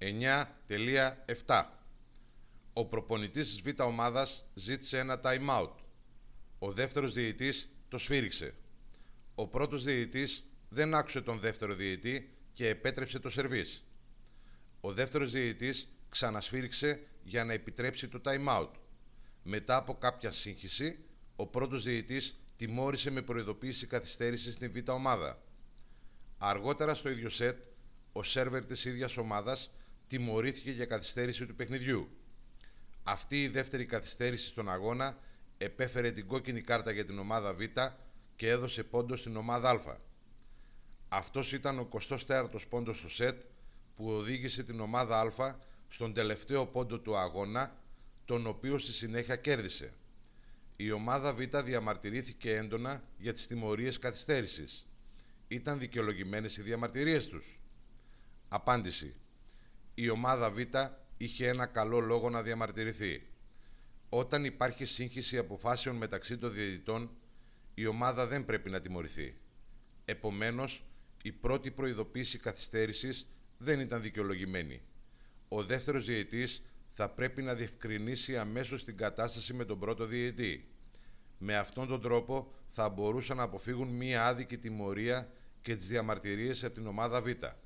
9.7. Ο προπονητής της Β' ομάδας ζήτησε ένα time out. Ο δεύτερος διαιτητής το σφύριξε. Ο πρώτος διαιτητής δεν άκουσε τον δεύτερο διαιτητή και επέτρεψε το σερβίς. Ο δεύτερος διαιτητής ξανασφύριξε για να επιτρέψει το time out. Μετά από κάποια σύγχυση, ο πρώτος διαιτητής τιμώρησε με προειδοποίηση καθυστέρηση στην Β' ομάδα. Αργότερα στο ίδιο σετ, ο σέρβερ της ίδιας ομάδας τιμωρήθηκε για καθυστέρηση του παιχνιδιού. Αυτή η δεύτερη καθυστέρηση στον αγώνα επέφερε την κόκκινη κάρτα για την ομάδα Β και έδωσε πόντο στην ομάδα Α. Αυτός ήταν ο 24ος πόντος στο σετ που οδήγησε την ομάδα Α στον τελευταίο πόντο του αγώνα, τον οποίο στη συνέχεια κέρδισε. Η ομάδα Β διαμαρτυρήθηκε έντονα για τις τιμωρίες καθυστέρησης. Ήταν δικαιολογημένες οι διαμαρτυρίες τους? Απάντηση. Η ομάδα Β είχε ένα καλό λόγο να διαμαρτυρηθεί. Όταν υπάρχει σύγχυση αποφάσεων μεταξύ των διαιτητών, η ομάδα δεν πρέπει να τιμωρηθεί. Επομένως, η πρώτη προειδοποίηση καθυστέρησης δεν ήταν δικαιολογημένη. Ο δεύτερος διαιτητής θα πρέπει να διευκρινίσει αμέσως την κατάσταση με τον πρώτο διαιτητή. Με αυτόν τον τρόπο θα μπορούσαν να αποφύγουν μία άδικη τιμωρία και τις διαμαρτυρίες από την ομάδα Β.